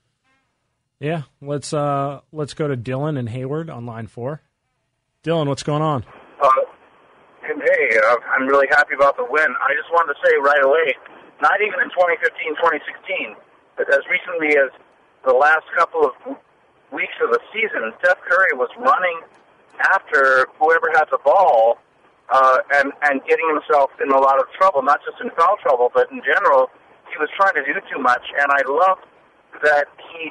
Yeah, let's go to Dylan and Hayward on line 4. Dylan, what's going on? Hey, I'm really happy about the win. I just wanted to say right away, not even in 2015, 2016, but as recently as the last couple of weeks of the season, Steph Curry was running after whoever had the ball and getting himself in a lot of trouble, not just in foul trouble, but in general, he was trying to do too much, and I love that he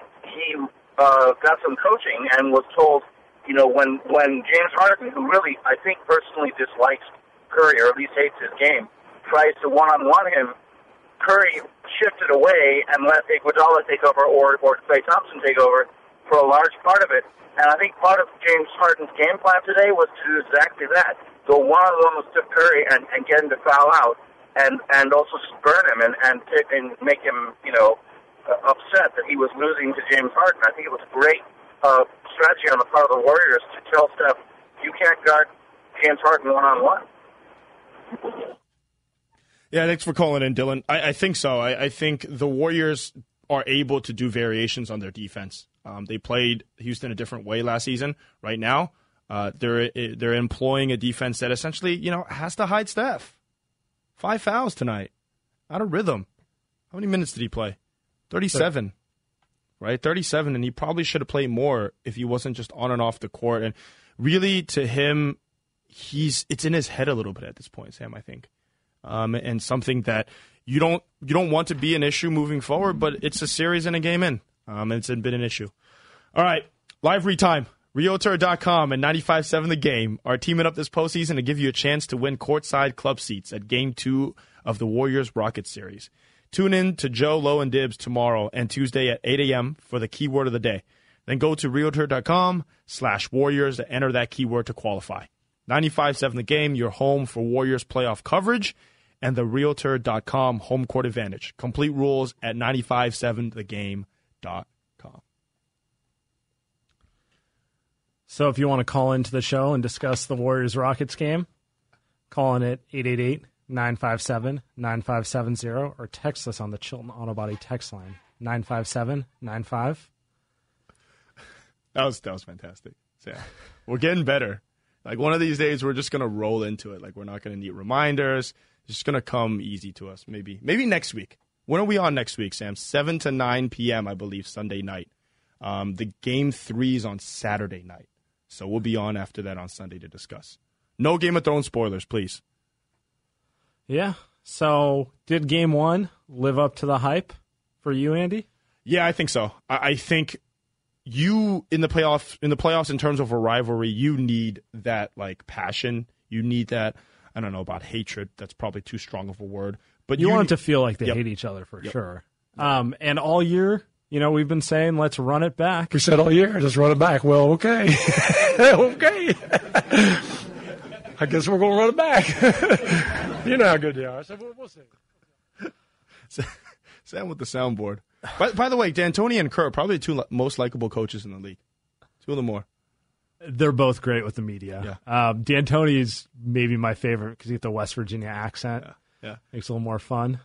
got some coaching and was told, when James Harden, who really, I think, personally dislikes Curry, or at least hates his game, tries to one-on-one him, Curry shifted away and let Iguodala take over or Klay Thompson take over for a large part of it. And I think part of James Harden's game plan today was to do exactly that. Go one-on-one with Steph Curry and get him to foul out and also burn him and make him, upset that he was losing to James Harden. I think it was a great strategy on the part of the Warriors to tell Steph, you can't guard James Harden one-on-one. Yeah, thanks for calling in, Dylan. I think so. I think the Warriors are able to do variations on their defense. They played Houston a different way last season. Right now, they're employing a defense that essentially, has to hide Steph. 5 fouls tonight. Out of rhythm. How many minutes did he play? 37, right? 37, and he probably should have played more if he wasn't just on and off the court. And really, to him, it's in his head a little bit at this point, Sam, I think. And something that you don't want to be an issue moving forward, but it's a series and a game in. And it's been an issue. All right, live retime. Realtor.com and 95.7 The Game are teaming up this postseason to give you a chance to win courtside club seats at Game 2 of the Warriors-Rockets series. Tune in to Joe, Low, and Dibs tomorrow and Tuesday at 8 a.m. for the keyword of the day. Then go to Realtor.com/Warriors to enter that keyword to qualify. 95.7 The Game, your home for Warriors playoff coverage, and the Realtor.com home court advantage. Complete rules at 957thegame.com. So if you want to call into the show and discuss the Warriors-Rockets game, call in at 888-957-9570 or text us on the Chilton Auto Body text line, 957-95. That was fantastic. So, yeah. We're getting better. Like one of these days, we're just going to roll into it. Like we're not going to need reminders. It's just going to come easy to us, maybe next week. When are we on next week, Sam? 7 to 9 p.m., I believe, Sunday night. The Game 3 is on Saturday night. So we'll be on after that on Sunday to discuss. No Game of Thrones spoilers, please. Yeah. So did Game 1 live up to the hype for you, Andy? Yeah, I think so. I think you in the playoffs in terms of a rivalry, you need that like passion. You need that. I don't know about hatred. That's probably too strong of a word. But you want it to feel like they hate each other for sure. And all year, we've been saying, let's run it back. We said all year, just run it back. Well, okay. Okay. I guess we're going to run it back. You know how good they are. So we'll see. Sam with the soundboard. By the way, D'Antoni and Kerr, probably the two most likable coaches in the league. Two of them more. They're both great with the media. Yeah. D'Antoni is maybe my favorite because he has the West Virginia accent. Yeah. Makes it a little more fun.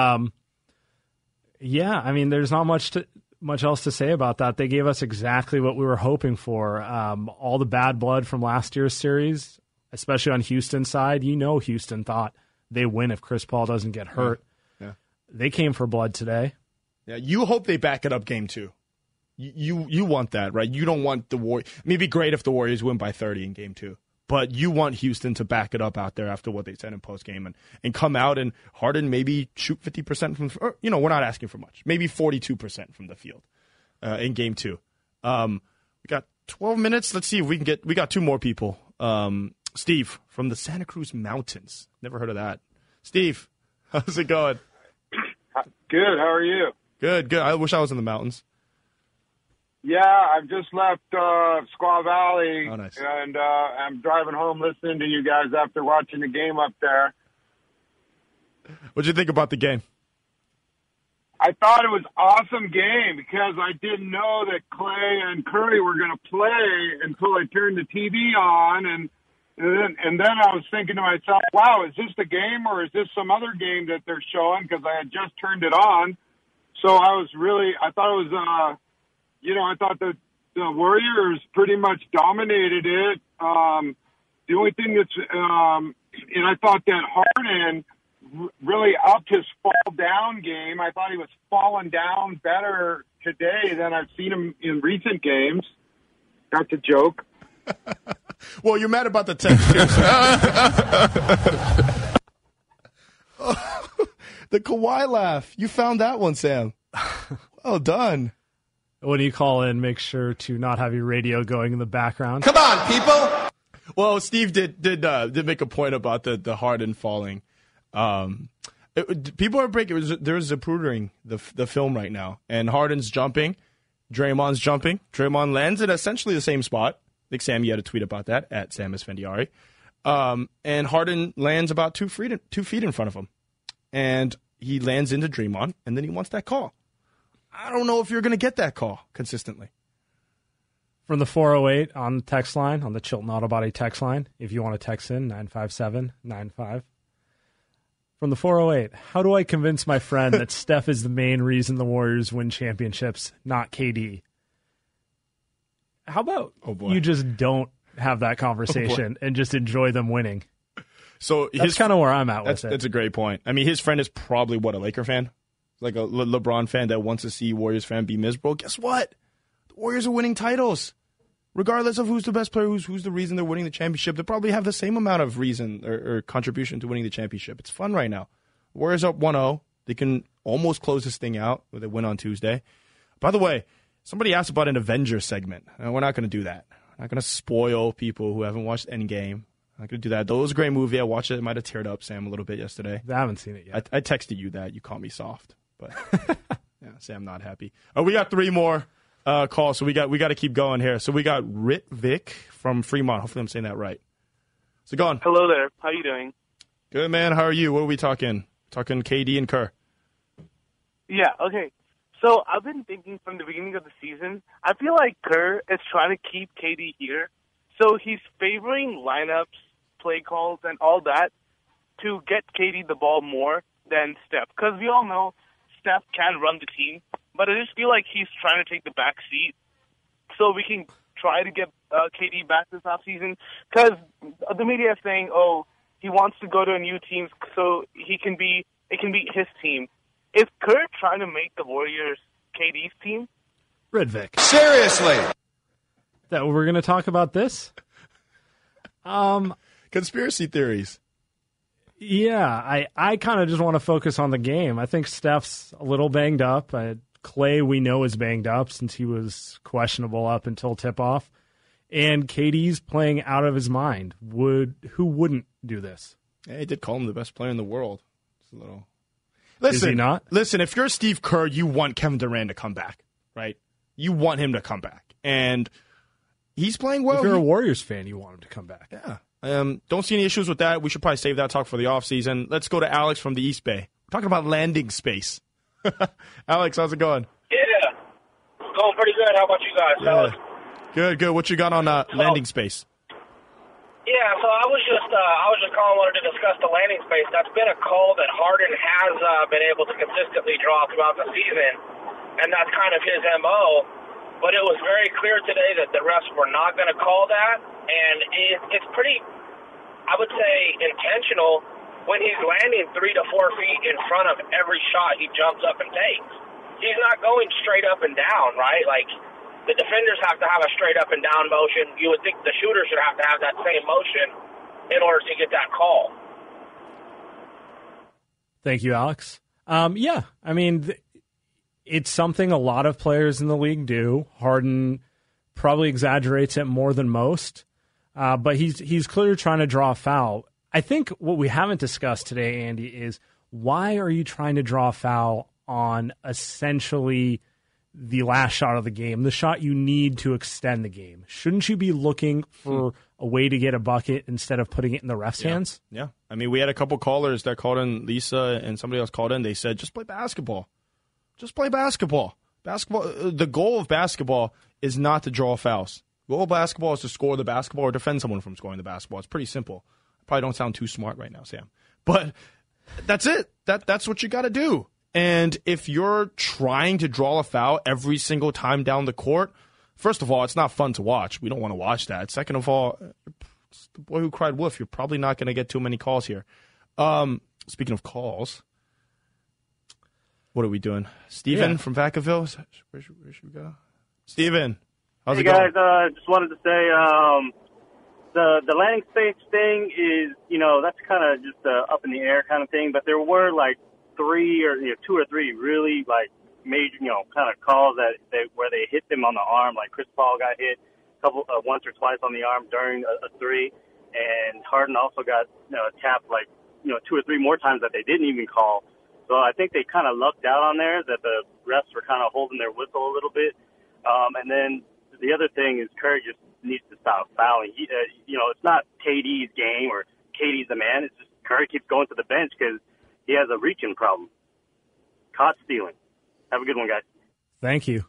Yeah, I mean, there's not much else to say about that. They gave us exactly what we were hoping for. All the bad blood from last year's series, especially on Houston's side. Houston thought they win if Chris Paul doesn't get hurt. Yeah. They came for blood today. Yeah, you hope they back it up Game 2. You want that, right? You don't want the Warriors. I mean, it'd be great if the Warriors win by 30 in Game 2. But you want Houston to back it up out there after what they said in postgame and come out and Harden maybe shoot 50% from, we're not asking for much. Maybe 42% from the field in Game 2. We got 12 minutes. Let's see if we got two more people. Steve from the Santa Cruz Mountains. Never heard of that. Steve, how's it going? Good. How are you? Good. I wish I was in the mountains. Yeah, I've just left Squaw Valley, Oh, nice. and I'm driving home listening to you guys after watching the game up there. What'd you think about the game? I thought it was an awesome game because I didn't know that Clay and Curry were going to play until I turned the TV on, and then I was thinking to myself, wow, is this the game or is this some other game that they're showing? Because I had just turned it on. So I thought it was, I thought that the Warriors pretty much dominated it. The only thing and I thought that Harden really upped his fall down game. I thought he was falling down better today than I've seen him in recent games. That's a joke. Well, you're mad about the textures. The Kawhi laugh. You found that one, Sam. Well done. When you call in, make sure to not have your radio going in the background. Come on, people. Well, Steve did make a point about the Harden falling. People are breaking. There's Zapputering the film right now, and Harden's jumping, Draymond's jumping. Draymond lands in essentially the same spot. I think Sam, you had a tweet about that at Sam Esfandiari. And Harden lands about 2 feet in front of him, and he lands into Draymond, and then he wants that call. I don't know if you're going to get that call consistently. From the 408 on the text line, on the Chilton Auto Body text line, if you want to text in, 95795. From the 408, how do I convince my friend that Steph is the main reason the Warriors win championships, not KD? How about you just don't have that conversation and just enjoy them winning? So that's kind of where I'm at with it. That's a great point. I mean, his friend is probably, a Laker fan? Like a LeBron fan that wants to see Warriors fan be miserable. Guess what? The Warriors are winning titles. Regardless of who's the best player, who's the reason they're winning the championship, they probably have the same amount of reason or contribution to winning the championship. It's fun right now. The Warriors up 1-0. They can almost close this thing out with a win on Tuesday. By the way, somebody asked about an Avengers segment. We're not going to do that. We're not going to spoil people who haven't watched Endgame. I'm not going to do that. Though it was a great movie. I watched it. It might have teared up Sam a little bit yesterday. I haven't seen it yet. I texted you that. You called me soft. But yeah, Sam not happy. We got 3 more calls, so we got to keep going here. So we got Vic from Fremont. Hopefully I'm saying that right. So go on. Hello there. How you doing? Good, man. How are you? What are we talking? Talking KD and Kerr. Yeah, okay. So I've been thinking from the beginning of the season, I feel like Kerr is trying to keep KD here. So he's favoring lineups, play calls, and all that to get KD the ball more than Steph. Because we all know Steph can run the team, but I just feel like he's trying to take the back seat so we can try to get KD back this offseason. Because the media is saying, he wants to go to a new team so it can be his team. Is Kerr trying to make the Warriors KD's team? Ridvik. Seriously? That we're going to talk about this? Conspiracy theories. Yeah, I kind of just want to focus on the game. I think Steph's a little banged up. Clay, we know, is banged up since he was questionable up until tip-off. And KD's playing out of his mind. Who wouldn't do this? Yeah, he did call him the best player in the world. It's a little. Listen, Is he not? Listen, if you're Steve Kerr, you want Kevin Durant to come back, right? You want him to come back. And he's playing well. If you're a Warriors fan, you want him to come back. Yeah. Don't see any issues with that. We should probably save that talk for the offseason. Let's go to Alex from the East Bay. We're talking about landing space. Alex, how's it going? Yeah. Going pretty good. How about you guys, fellas? Good. What you got on landing space? Yeah, so I was just calling, wanted to discuss the landing space. That's been a call that Harden has been able to consistently draw throughout the season, and that's kind of his MO. But it was very clear today that the refs were not going to call that, and it's pretty, I would say, intentional when he's landing 3 to 4 feet in front of every shot he jumps up and takes. He's not going straight up and down, right? Like, the defenders have to have a straight up and down motion. You would think the shooter should have to have that same motion in order to get that call. Thank you, Alex. Yeah, I mean, it's something a lot of players in the league do. Harden probably exaggerates it more than most, but he's clearly trying to draw a foul. I think what we haven't discussed today, Andy, is why are you trying to draw a foul on essentially the last shot of the game, the shot you need to extend the game? Shouldn't you be looking for a way to get a bucket instead of putting it in the ref's hands? Yeah. I mean, we had a couple callers that called in, Lisa and somebody else called in. They said, just play basketball. Just play basketball. The goal of basketball is not to draw fouls. The goal of basketball is to score the basketball or defend someone from scoring the basketball. It's pretty simple. I probably don't sound too smart right now, Sam. But that's it. That's what you got to do. And if you're trying to draw a foul every single time down the court, first of all, it's not fun to watch. We don't want to watch that. Second of all, it's the boy who cried wolf. You're probably not going to get too many calls here. Speaking of calls, what are we doing? Steven from Vacaville? Where should we go? Steven, how's it going? Hey, guys, just wanted to say the landing space thing is, that's kind of just up in the air kind of thing, but there were like 2 or 3 really like major, kind of calls where they hit them on the arm. Like Chris Paul got hit once or twice on the arm during a 3, and Harden also got tapped like 2 or 3 more times that they didn't even call. So I think they kind of lucked out on there, that the refs were kind of holding their whistle a little bit. And then the other thing is Curry just needs to stop fouling. It's not KD's game or KD's the man. It's just Curry keeps going to the bench because he has a reaching problem. Caught stealing. Have a good one, guys. Thank you.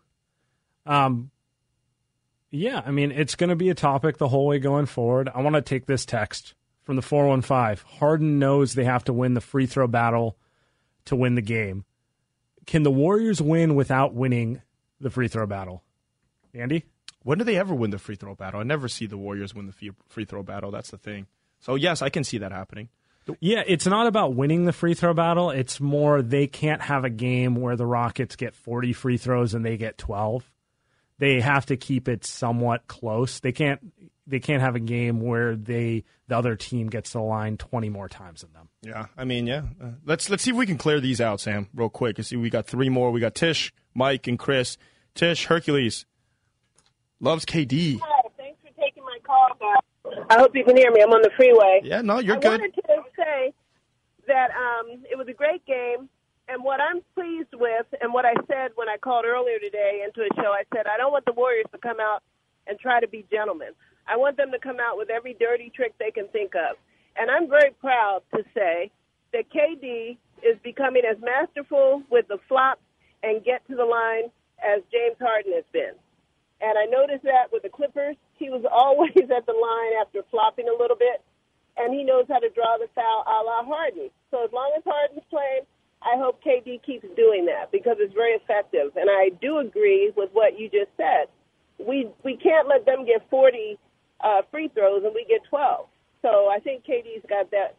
Yeah, I mean, it's going to be a topic the whole way going forward. I want to take this text from the 415. Harden knows they have to win the free throw battle to win the game. Can the Warriors win without winning the free throw battle? Andy? When do they ever win the free throw battle? I never see the Warriors win the free throw battle. That's the thing. So, yes, I can see that happening. Yeah, it's not about winning the free throw battle. It's more they can't have a game where the Rockets get 40 free throws and they get 12. They have to keep it somewhat close. They can't have a game where the other team gets to the line 20 more times than them. Yeah, I mean, yeah. Let's see if we can clear these out, Sam, real quick. You see, we got 3 more. We got Tish, Mike, and Chris. Tish, Hercules loves KD. Hi, thanks for taking my call, guys. I hope you can hear me. I'm on the freeway. Yeah, no, you're I good. wanted to say that it was a great game, and what I'm pleased with, and what I said when I called earlier today into a show, I said I don't want the Warriors to come out and try to be gentlemen. I want them to come out with every dirty trick they can think of. And I'm very proud to say that KD is becoming as masterful with the flop and get to the line as James Harden has been. And I noticed that with the Clippers, he was always at the line after flopping a little bit, and he knows how to draw the foul a la Harden. So as long as Harden's playing, I hope KD keeps doing that because it's very effective. And I do agree with what you just said. We can't let them get 40 free throws and we get 12. So I think KD's got that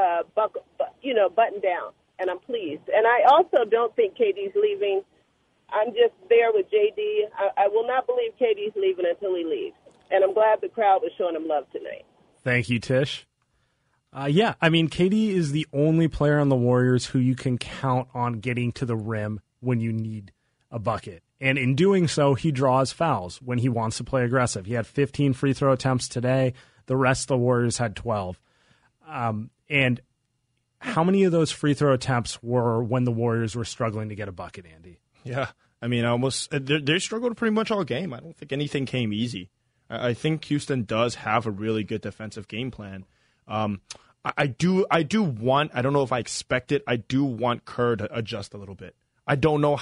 buttoned down, and I'm pleased. And I also don't think KD's leaving. I'm just there with JD. I will not believe KD's leaving until he leaves. And I'm glad the crowd was showing him love tonight. Thank you, Tish. Yeah, I mean, KD is the only player on the Warriors who you can count on getting to the rim when you need a bucket. And in doing so, he draws fouls when he wants to play aggressive. He had 15 free throw attempts today. The rest of the Warriors had 12. And how many of those free throw attempts were when the Warriors were struggling to get a bucket, Andy? Yeah, I mean, they struggled pretty much all game. I don't think anything came easy. I think Houston does have a really good defensive game plan. I do want, I don't know if I expect it, I do want Kerr to adjust a little bit. I don't know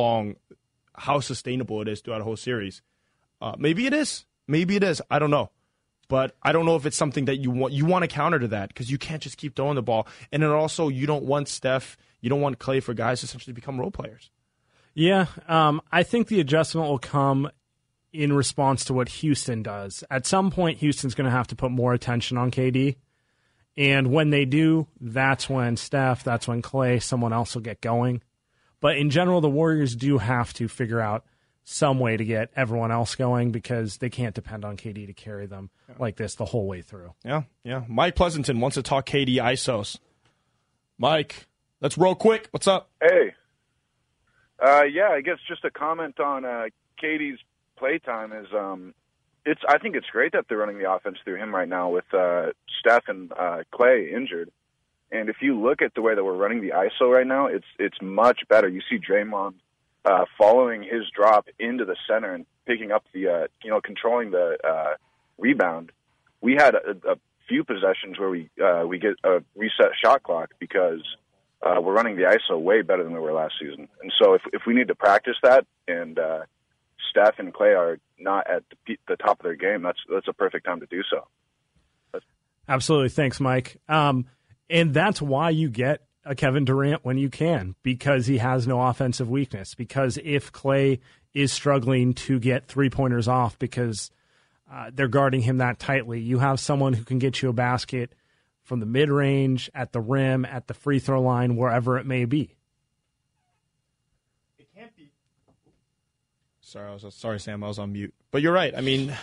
how sustainable it is throughout a whole series. Maybe it is. I don't know. But I don't know if it's something that you want to counter to that, because you can't just keep throwing the ball. And then also, you don't want Steph, you don't want Clay for guys to essentially become role players. Yeah, I think the adjustment will come in response to what Houston does. At some point, Houston's going to have to put more attention on KD. And when they do, that's when Steph, that's when Clay, someone else will get going. But in general, the Warriors do have to figure out some way to get everyone else going, because they can't depend on KD to carry them like this the whole way through. Yeah. Mike Pleasanton wants to talk KD ISOs. Mike, let's roll quick. What's up? Hey. I guess just a comment on KD's playtime is I think it's great that they're running the offense through him right now with Steph and Clay injured. And if you look at the way that we're running the ISO right now, it's much better. You see Draymond following his drop into the center and picking up the controlling the rebound. We had a few possessions where we get a reset shot clock because we're running the ISO way better than we were last season. And so if we need to practice that, and Steph and Clay are not at the top of their game, that's a perfect time to do so. Absolutely. Thanks, Mike. And that's why you get a Kevin Durant when you can, because he has no offensive weakness. Because if Clay is struggling to get three-pointers off because they're guarding him that tightly, you have someone who can get you a basket from the mid-range, at the rim, at the free throw line, wherever it may be. It can't be. Sorry, Sam, I was on mute. But you're right. I mean,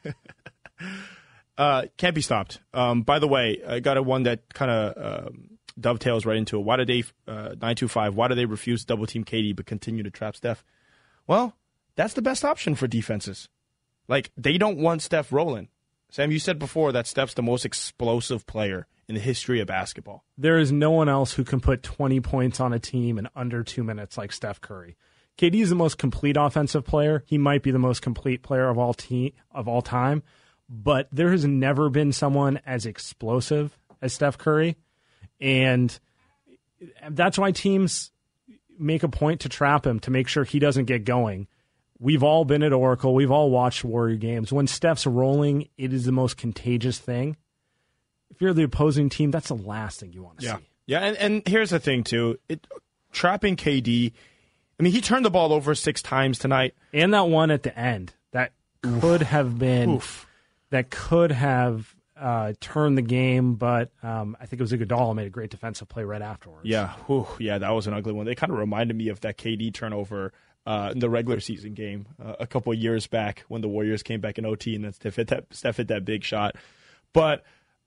can't be stopped. By the way, I got one that kind of dovetails right into it. Why did they 925? Why do they refuse double team KD but continue to trap Steph? Well, that's the best option for defenses. Like, they don't want Steph rolling. Sam, you said before that Steph's the most explosive player in the history of basketball. There is no one else who can put 20 points on a team in under 2 minutes like Steph Curry. KD is the most complete offensive player. He might be the most complete player of all time, but there has never been someone as explosive as Steph Curry, and that's why teams make a point to trap him, to make sure he doesn't get going. We've all been at Oracle. We've all watched Warrior games. When Steph's rolling, it is the most contagious thing. If you're the opposing team, that's the last thing you want to see. Yeah, and here's the thing, too. Trapping KD, I mean, he turned the ball over 6 times tonight. And that one at the end, that could have been, that could have turned the game, but I think it was Iguodala made a great defensive play right afterwards. Yeah, that was an ugly one. They kind of reminded me of that KD turnover in the regular season game a couple of years back when the Warriors came back in OT and then Steph hit that big shot. But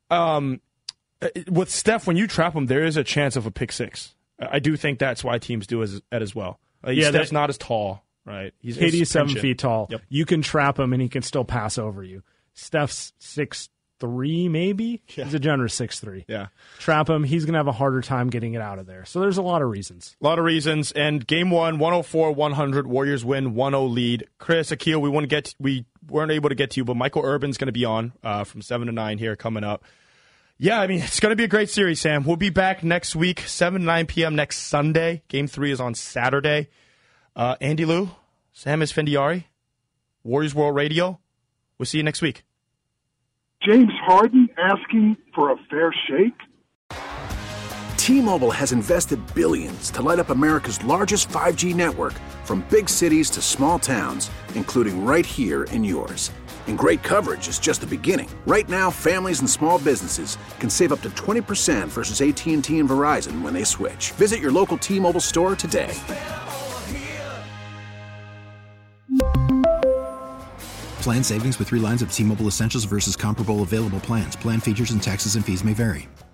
with Steph, when you trap him, there is a chance of a pick six. I do think that's why teams do that as well. Steph's not as tall, right? KD's 7 feet tall. Yep. You can trap him and he can still pass over you. Steph's 6'3", maybe? Yeah. He's a generous 6'3". Yeah. Trap him, he's going to have a harder time getting it out of there. So there's a lot of reasons. And game 1, 104-100, Warriors win, 1-0 lead. Chris, Akil, we weren't able to get to you, but Michael Urban's going to be on from 7 to 9 here coming up. Yeah, I mean, it's going to be a great series, Sam. We'll be back next week, 7 to 9 p.m. next Sunday. Game 3 is on Saturday. Andy Liu, Sam Esfandiari, Warriors World Radio. We'll see you next week. James Harden asking for a fair shake? T-Mobile has invested billions to light up America's largest 5G network, from big cities to small towns, including right here in yours. And great coverage is just the beginning. Right now, families and small businesses can save up to 20% versus AT&T and Verizon when they switch. Visit your local T-Mobile store today. Plan savings with 3 lines of T-Mobile Essentials versus comparable available plans. Plan features and taxes and fees may vary.